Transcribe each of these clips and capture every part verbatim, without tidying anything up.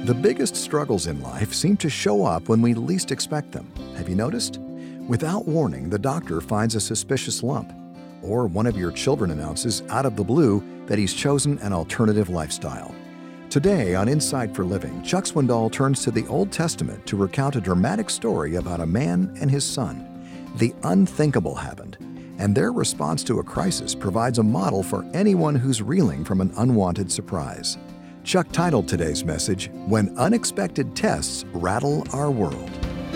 The biggest struggles in life seem to show up when we least expect them. Have you noticed? Without warning, the doctor finds a suspicious lump, or one of your children announces out of the blue that he's chosen an alternative lifestyle. Today on Inside for Living, Chuck Swindoll turns to the Old Testament to recount a dramatic story about a man and his son. The unthinkable happened, and their response to a crisis provides a model for anyone who's reeling from an unwanted surprise. Chuck titled today's message, When Unexpected Tests Rattle Our World.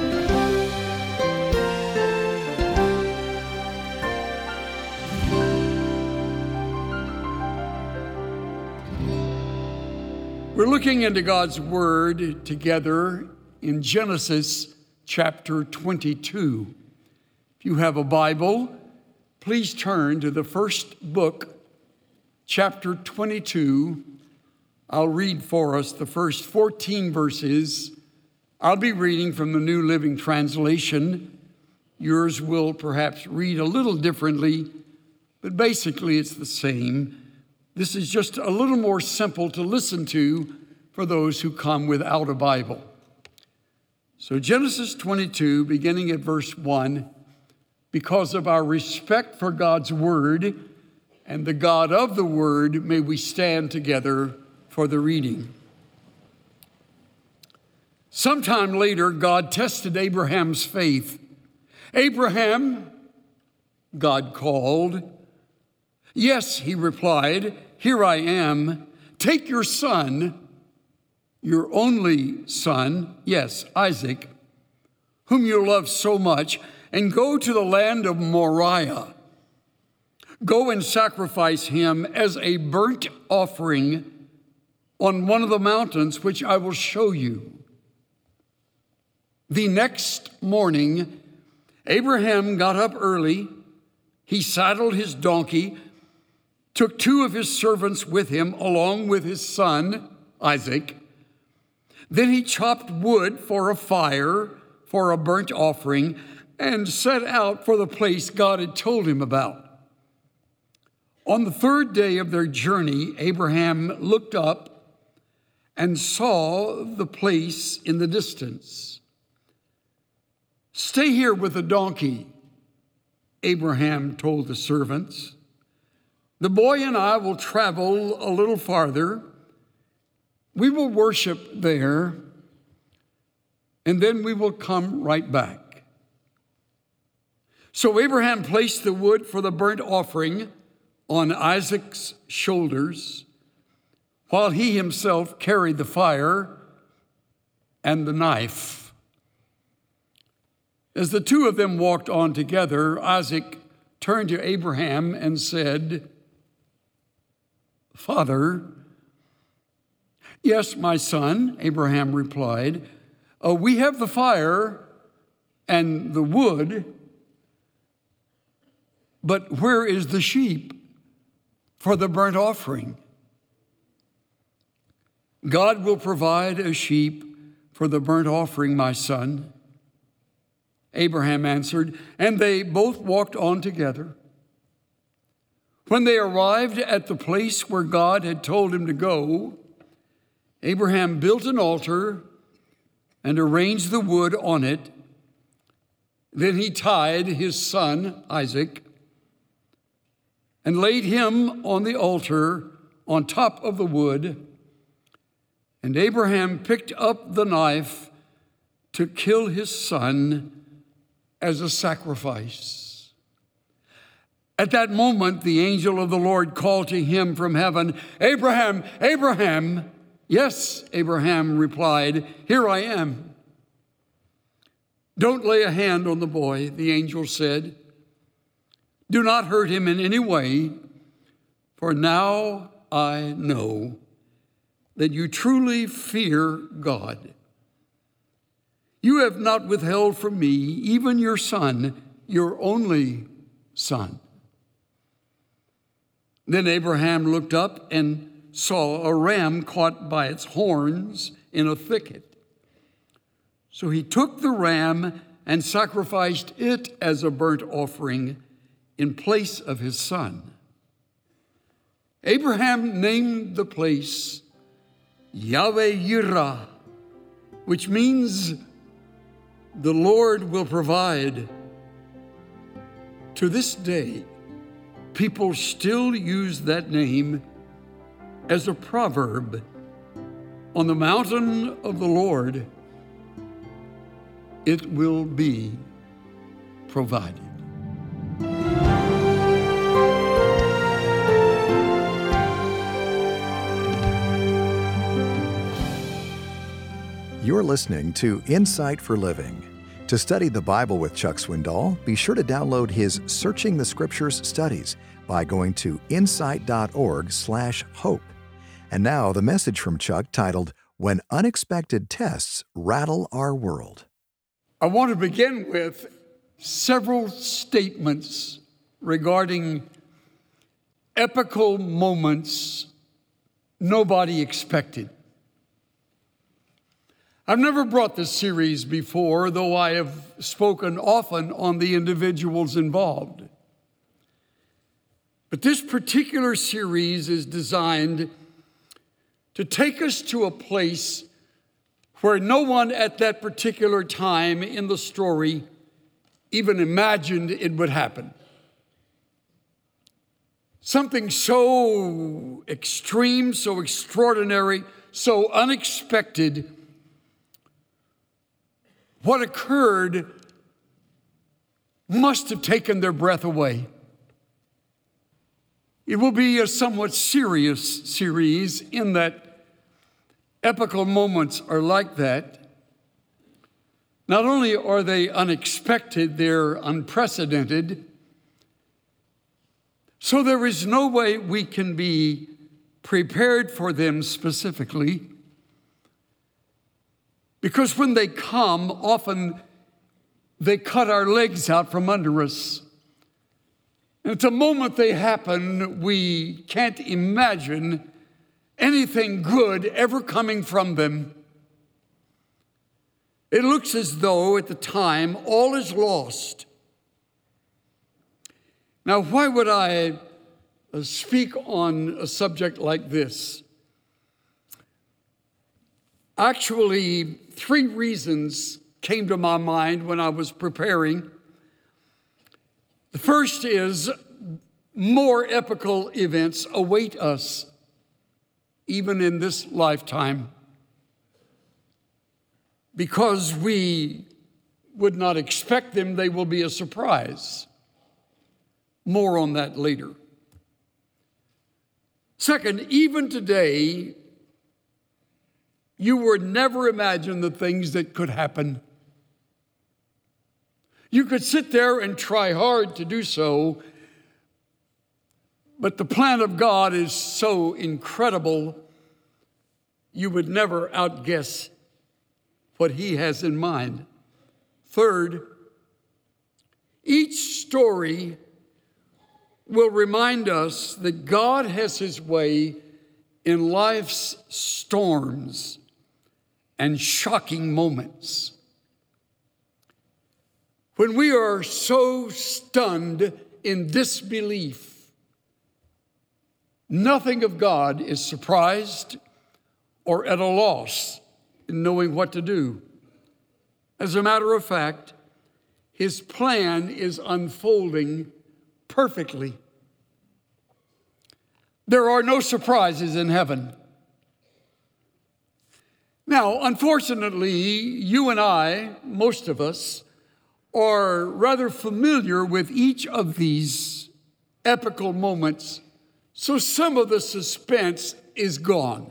We're looking into God's Word together in Genesis chapter twenty-two. If you have a Bible, please turn to the first book, chapter twenty-two. I'll read for us the first fourteen verses. I'll be reading from the New Living Translation. Yours will perhaps read a little differently, but basically it's the same. This is just a little more simple to listen to for those who come without a Bible. So Genesis twenty-two, beginning at verse one, because of our respect for God's Word and the God of the Word, may we stand together for the reading. Sometime later, God tested Abraham's faith. Abraham, God called. Yes, he replied, here I am. Take your son, your only son, yes, Isaac, whom you love so much, and go to the land of Moriah. Go and sacrifice him as a burnt offering on one of the mountains which I will show you. The next morning, Abraham got up early. He saddled his donkey, took two of his servants with him, along with his son, Isaac. Then he chopped wood for a fire, for a burnt offering, and set out for the place God had told him about. On the third day of their journey, Abraham looked up and saw the place in the distance. Stay here with the donkey, Abraham told the servants. The boy and I will travel a little farther. We will worship there, and then we will come right back. So Abraham placed the wood for the burnt offering on Isaac's shoulders, while he himself carried the fire and the knife. As the two of them walked on together, Isaac turned to Abraham and said, Father. Yes, my son, Abraham replied. Uh, we have the fire and the wood, but where is the sheep for the burnt offering? God will provide a sheep for the burnt offering, my son. Abraham answered, and they both walked on together. When they arrived at the place where God had told him to go, Abraham built an altar and arranged the wood on it. Then he tied his son, Isaac, and laid him on the altar on top of the wood. And Abraham picked up the knife to kill his son as a sacrifice. At that moment, the angel of the Lord called to him from heaven, Abraham, Abraham. Yes, Abraham replied, here I am. Don't lay a hand on the boy, the angel said. Do not hurt him in any way, for now I know that you truly fear God. You have not withheld from me even your son, your only son. Then Abraham looked up and saw a ram caught by its horns in a thicket. So he took the ram and sacrificed it as a burnt offering in place of his son. Abraham named the place Yahweh Yireh, which means the Lord will provide. To this day, people still use that name as a proverb. On the mountain of the Lord, it will be provided. You're listening to Insight for Living. To study the Bible with Chuck Swindoll, be sure to download his Searching the Scriptures studies by going to insight.org slash hope. And now the message from Chuck titled, When Unexpected Tests Rattle Our World. I want to begin with several statements regarding epical moments nobody expected. I've never brought this series before, though I have spoken often on the individuals involved. But this particular series is designed to take us to a place where no one at that particular time in the story even imagined it would happen. Something so extreme, so extraordinary, so unexpected. What occurred must have taken their breath away. It will be a somewhat serious series in that epical moments are like that. Not only are they unexpected, they're unprecedented. So there is no way we can be prepared for them specifically. Because when they come, often they cut our legs out from under us. And at the moment they happen, we can't imagine anything good ever coming from them. It looks as though at the time all is lost. Now, why would I speak on a subject like this? Actually, three reasons came to my mind when I was preparing. The first is more epical events await us, even in this lifetime, because we would not expect them. They will be a surprise. More on that later. Second, even today, you would never imagine the things that could happen. You could sit there and try hard to do so, but the plan of God is so incredible, you would never outguess what He has in mind. Third, each story will remind us that God has His way in life's storms and shocking moments. When we are so stunned in disbelief, nothing of God is surprised or at a loss in knowing what to do. As a matter of fact, His plan is unfolding perfectly. There are no surprises in heaven. Now, unfortunately, you and I, most of us, are rather familiar with each of these epical moments, so some of the suspense is gone.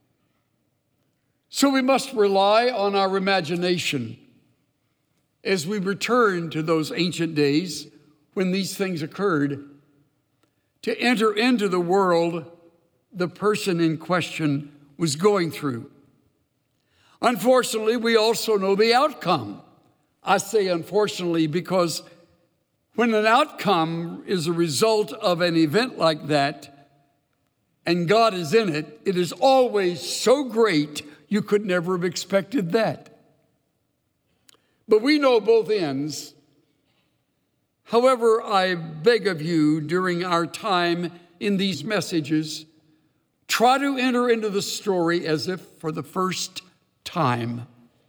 So we must rely on our imagination as we return to those ancient days when these things occurred, to enter into the world the person in question was going through. Unfortunately, we also know the outcome. I say unfortunately because when an outcome is a result of an event like that and God is in it, it is always so great you could never have expected that. But we know both ends. However, I beg of you during our time in these messages, try to enter into the story as if for the first time.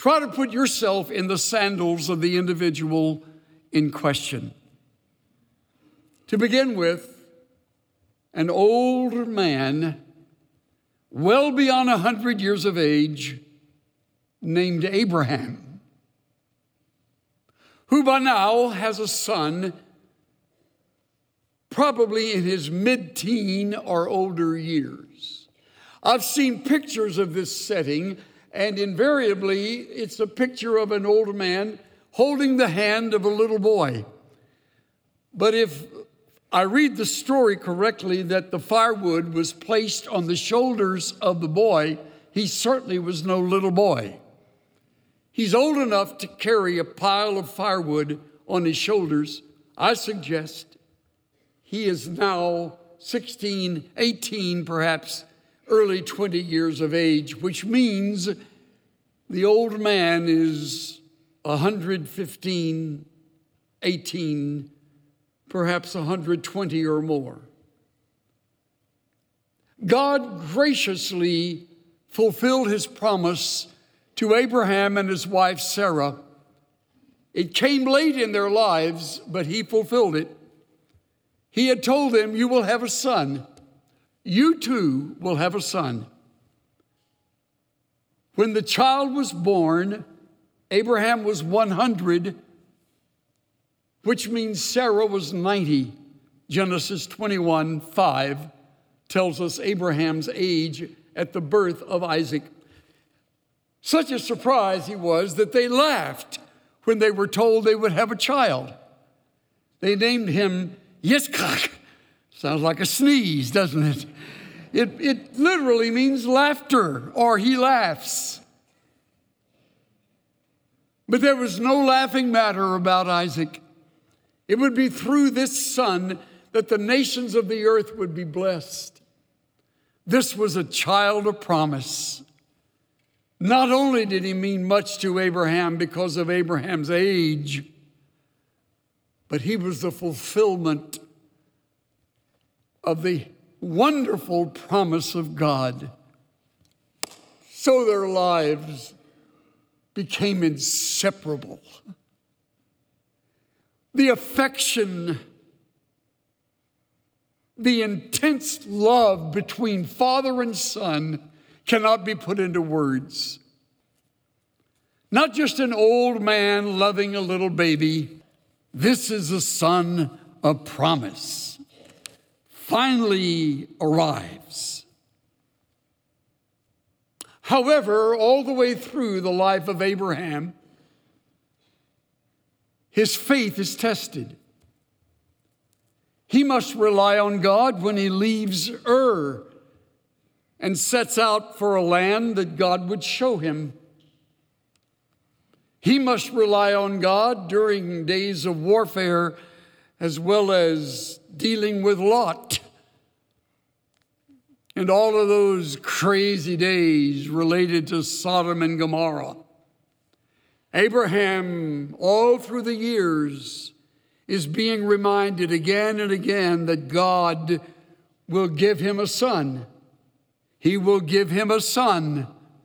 Try to put yourself in the sandals of the individual in question. To begin with, an old man, well beyond a hundred years of age, named Abraham, who by now has a son, probably in his mid-teen or older years. I've seen pictures of this setting, and invariably it's a picture of an old man holding the hand of a little boy. But if I read the story correctly, that the firewood was placed on the shoulders of the boy, he certainly was no little boy. He's old enough to carry a pile of firewood on his shoulders. I suggest he is now sixteen, eighteen, perhaps early twenty years of age, which means the old man is one hundred fifteen, eighteen, perhaps one hundred twenty or more. God graciously fulfilled his promise to Abraham and his wife Sarah. It came late in their lives, but he fulfilled it. He had told them, "You will have a son. You too will have a son." When the child was born, Abraham was one hundred, which means Sarah was ninety. Genesis twenty-one five tells us Abraham's age at the birth of Isaac. Such a surprise he was that they laughed when they were told they would have a child. They named him Yitzchak. Sounds like a sneeze, doesn't it? It, it literally means laughter, or he laughs. But there was no laughing matter about Isaac. It would be through this son that the nations of the earth would be blessed. This was a child of promise. Not only did he mean much to Abraham because of Abraham's age, but he was the fulfillment of the wonderful promise of God. So their lives became inseparable. The affection, the intense love between father and son cannot be put into words. Not just an old man loving a little baby. This is a son of promise. Finally arrives. However, all the way through the life of Abraham, his faith is tested. He must rely on God when he leaves Ur and sets out for a land that God would show him. He must rely on God during days of warfare as well as dealing with Lot and all of those crazy days related to Sodom and Gomorrah. Abraham, all through the years, is being reminded again and again that God will give him a son. He will give him a son.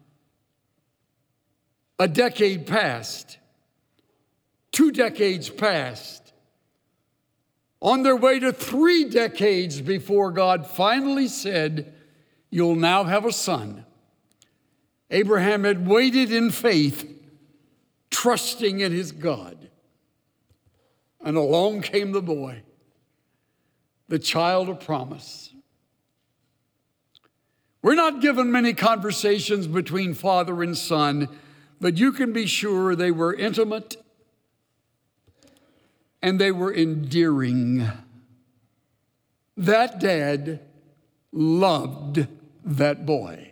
A decade passed. Two decades passed. On their way to three decades before God finally said, "You'll now have a son." Abraham had waited in faith, trusting in his God. And along came the boy, the child of promise. We're not given many conversations between father and son, but you can be sure they were intimate and they were endearing. That dad loved that boy.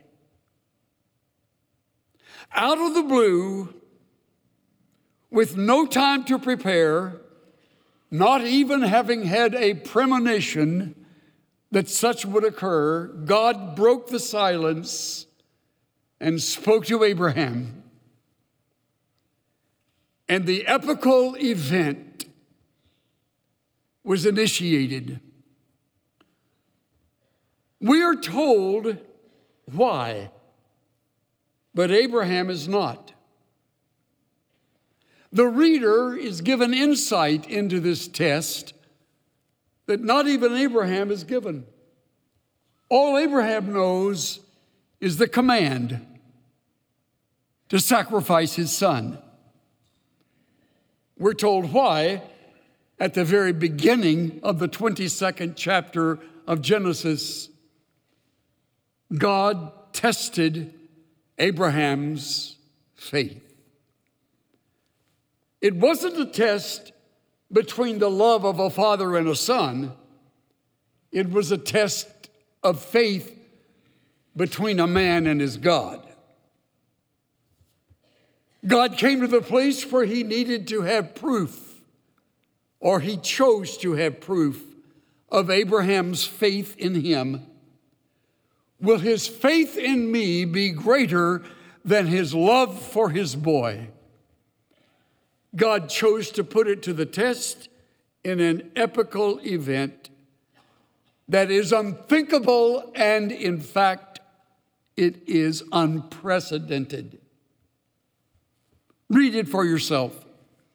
Out of the blue, with no time to prepare, not even having had a premonition that such would occur, God broke the silence and spoke to Abraham. And the epical event was initiated. We are told why, but Abraham is not. The reader is given insight into this test that not even Abraham is given. All Abraham knows is the command to sacrifice his son. We're told why at the very beginning of the twenty-second chapter of Genesis. God tested Abraham's faith. It wasn't a test between the love of a father and a son. It was a test of faith between a man and his God. God came to the place where he needed to have proof, or he chose to have proof of Abraham's faith in him. Will his faith in me be greater than his love for his boy? God chose to put it to the test in an epical event that is unthinkable, and in fact, it is unprecedented. Read it for yourself.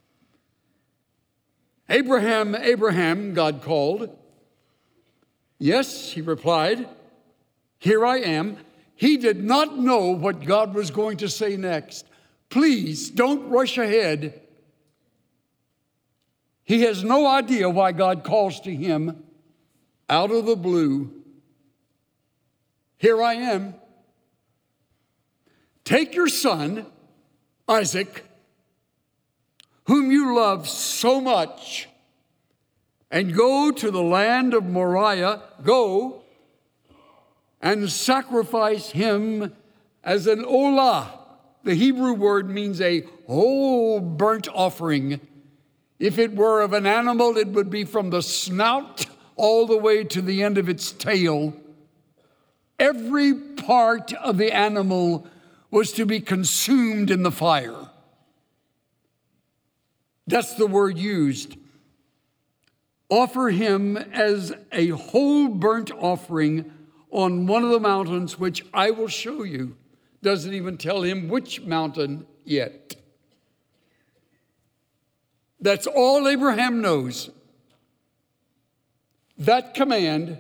Abraham, Abraham, God called. Yes, he replied, here I am. He did not know what God was going to say next. Please don't rush ahead. He has no idea why God calls to him out of the blue. Here I am. Take your son, Isaac, whom you love so much, and go to the land of Moriah. Go and sacrifice him as an olah. The Hebrew word means a whole burnt offering. If it were of an animal, it would be from the snout all the way to the end of its tail. Every part of the animal was to be consumed in the fire. That's the word used. Offer him as a whole burnt offering on one of the mountains which I will show you. Doesn't even tell him which mountain yet. That's all Abraham knows. That command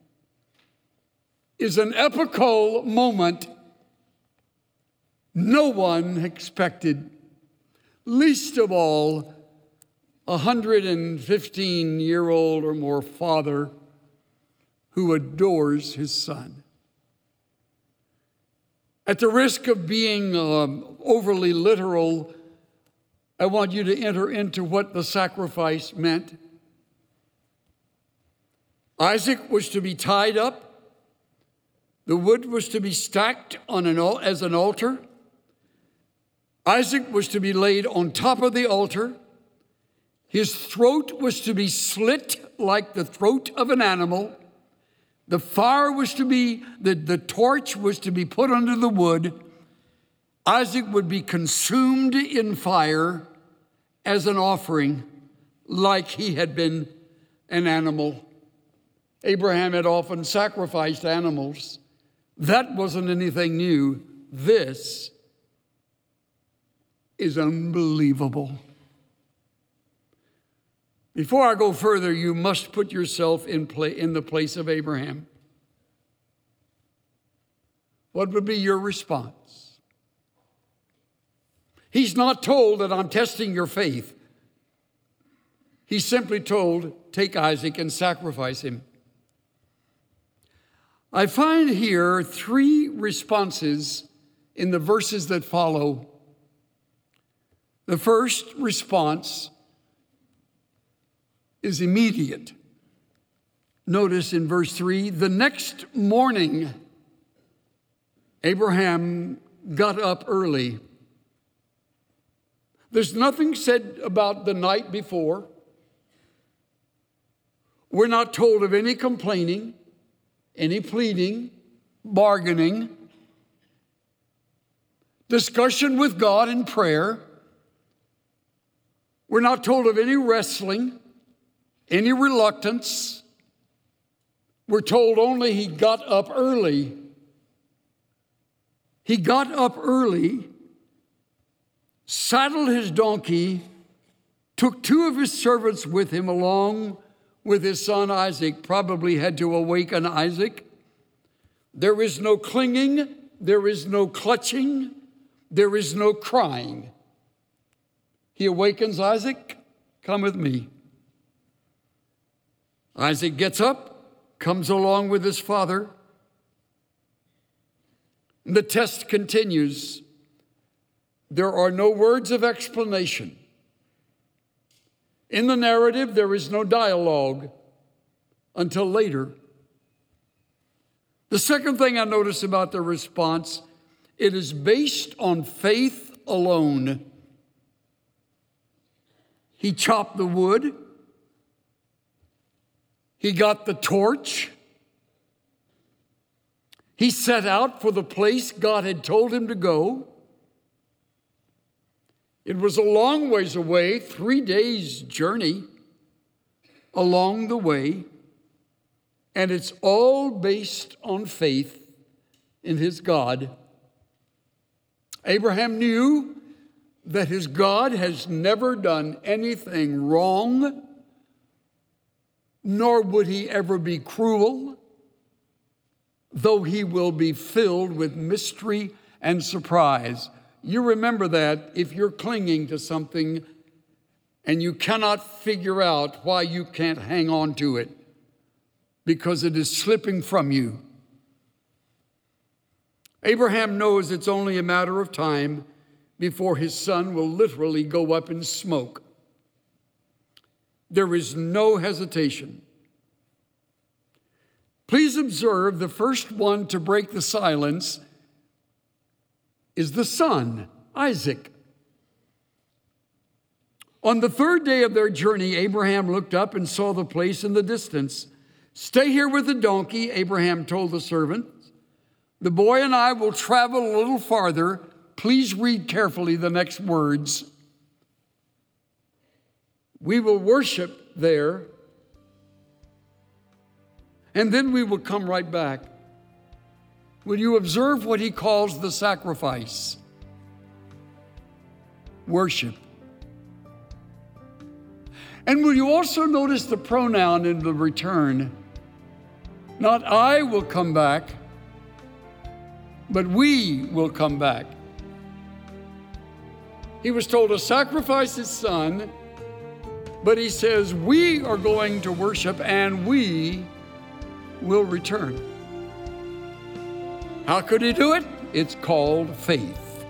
is an epical moment no one expected, least of all a one hundred fifteen-year-old or more father who adores his son. At the risk of being um, overly literal, I want you to enter into what the sacrifice meant. Isaac was to be tied up. The wood was to be stacked on an, as an altar. Isaac was to be laid on top of the altar. His throat was to be slit like the throat of an animal. The fire was to be, the, the torch was to be put under the wood. Isaac would be consumed in fire as an offering, like he had been an animal. Abraham had often sacrificed animals. That wasn't anything new. This is unbelievable. Before I go further, you must put yourself in, play, in the place of Abraham. What would be your response? He's not told that I'm testing your faith. He's simply told, take Isaac and sacrifice him. I find here three responses in the verses that follow. The first response is immediate. Notice in verse three, the next morning, Abraham got up early. There's nothing said about the night before. We're not told of any complaining, any pleading, bargaining, discussion with God in prayer. We're not told of any wrestling, any reluctance. We're told only he got up early. He got up early, saddled his donkey, took two of his servants with him along with his son Isaac, probably had to awaken Isaac. There is no clinging, there is no clutching, there is no crying. He awakens Isaac, come with me. Isaac gets up, comes along with his father. The test continues. There are no words of explanation. In the narrative, there is no dialogue until later. The second thing I notice about the response, it is based on faith alone. He chopped the wood. He got the torch. He set out for the place God had told him to go. It was a long ways away, three days' journey along the way, and it's all based on faith in his God. Abraham knew that his God has never done anything wrong, nor would he ever be cruel, though he will be filled with mystery and surprise. You remember that if you're clinging to something and you cannot figure out why you can't hang on to it because it is slipping from you. Abraham knows it's only a matter of time before his son will literally go up in smoke. There is no hesitation. Please observe the first one to break the silence is the son, Isaac. On the third day of their journey, Abraham looked up and saw the place in the distance. Stay here with the donkey, Abraham told the servants. The boy and I will travel a little farther. Please read carefully the next words. We will worship there, and then we will come right back. Will you observe what he calls the sacrifice? Worship. And will you also notice the pronoun in the return? Not I will come back, but we will come back. He was told to sacrifice his son, but he says we are going to worship and we will return. How could he do it? It's called faith.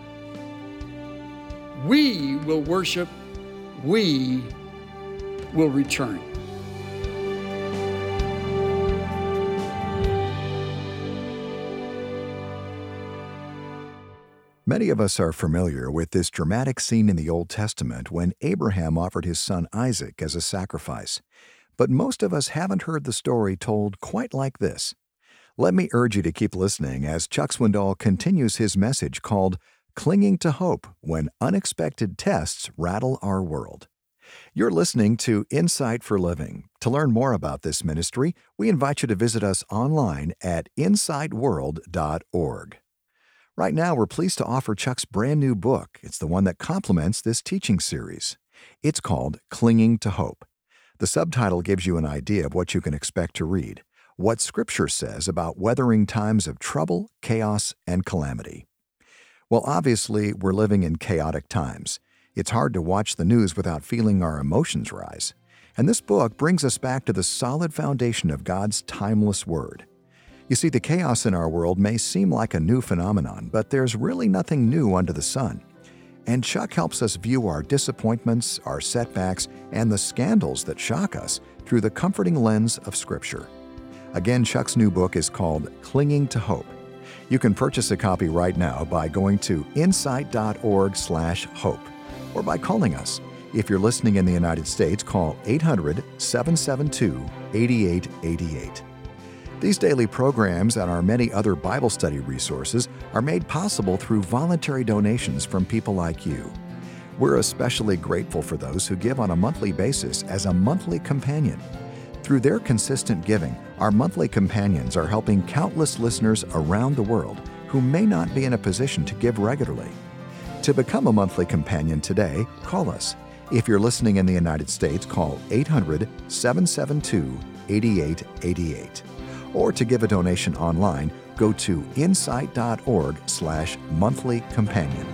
We will worship, we will return. Many of us are familiar with this dramatic scene in the Old Testament when Abraham offered his son Isaac as a sacrifice. But most of us haven't heard the story told quite like this. Let me urge you to keep listening as Chuck Swindoll continues his message called Clinging to Hope When Unexpected Tests Rattle Our World. You're listening to Insight for Living. To learn more about this ministry, we invite you to visit us online at insight world dot org. Right now, we're pleased to offer Chuck's brand new book. It's the one that complements this teaching series. It's called Clinging to Hope. The subtitle gives you an idea of what you can expect to read, what Scripture says about weathering times of trouble, chaos, and calamity. Well, obviously, we're living in chaotic times. It's hard to watch the news without feeling our emotions rise. And this book brings us back to the solid foundation of God's timeless Word. You see, the chaos in our world may seem like a new phenomenon, but there's really nothing new under the sun. And Chuck helps us view our disappointments, our setbacks, and the scandals that shock us through the comforting lens of Scripture. Again, Chuck's new book is called Clinging to Hope. You can purchase a copy right now by going to insight dot org slash hope or by calling us. If you're listening in the United States, call eight hundred, seven seven two, eight eight eight eight. These daily programs and our many other Bible study resources are made possible through voluntary donations from people like you. We're especially grateful for those who give on a monthly basis as a monthly companion. Through their consistent giving, our monthly companions are helping countless listeners around the world who may not be in a position to give regularly. To become a monthly companion today, call us. If you're listening in the United States, call eight hundred, seven seven two, eight eight eight eight. Or to give a donation online, go to insight.org slash monthly companion.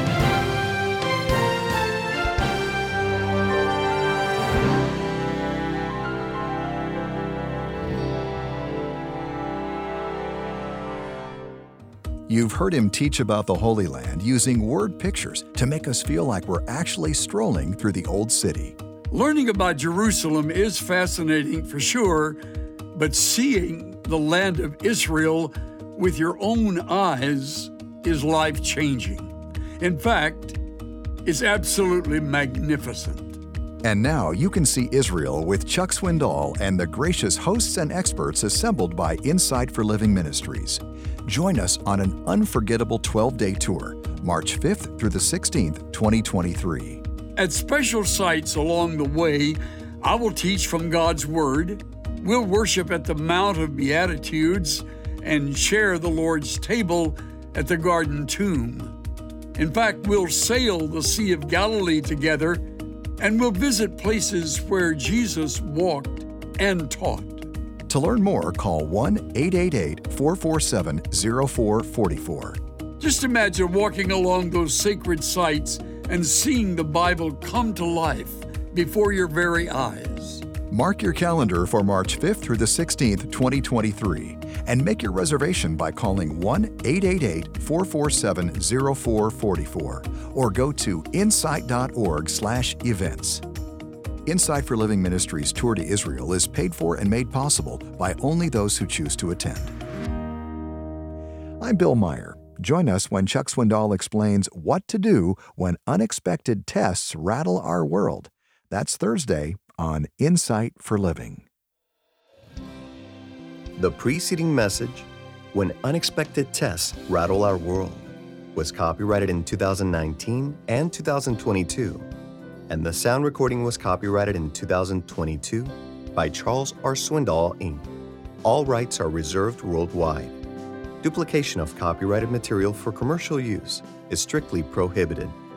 You've heard him teach about the Holy Land using word pictures to make us feel like we're actually strolling through the Old City. Learning about Jerusalem is fascinating for sure, but seeing the land of Israel with your own eyes is life-changing. In fact, it's absolutely magnificent. And now you can see Israel with Chuck Swindoll and the gracious hosts and experts assembled by Insight for Living Ministries. Join us on an unforgettable twelve-day tour, March fifth through the sixteenth, twenty twenty-three. At special sites along the way, I will teach from God's Word. We'll worship at the Mount of Beatitudes and share the Lord's table at the Garden Tomb. In fact, we'll sail the Sea of Galilee together, and we'll visit places where Jesus walked and taught. To learn more, call one eight eight eight, four four seven, zero four four four. Just imagine walking along those sacred sites and seeing the Bible come to life before your very eyes. Mark your calendar for March fifth through the sixteenth, twenty twenty-three, and make your reservation by calling one eight eight eight, four four seven, zero four four four or go to insight.org slash events. Insight for Living Ministries' tour to Israel is paid for and made possible by only those who choose to attend. I'm Bill Meyer. Join us when Chuck Swindoll explains what to do when unexpected tests rattle our world. That's Thursday on Insight for Living. The preceding message, When Unexpected Tests Rattle Our World, was copyrighted in two thousand nineteen and two thousand twenty-two, and the sound recording was copyrighted in two thousand twenty-two by Charles R. Swindoll, Incorporated. All rights are reserved worldwide. Duplication of copyrighted material for commercial use is strictly prohibited.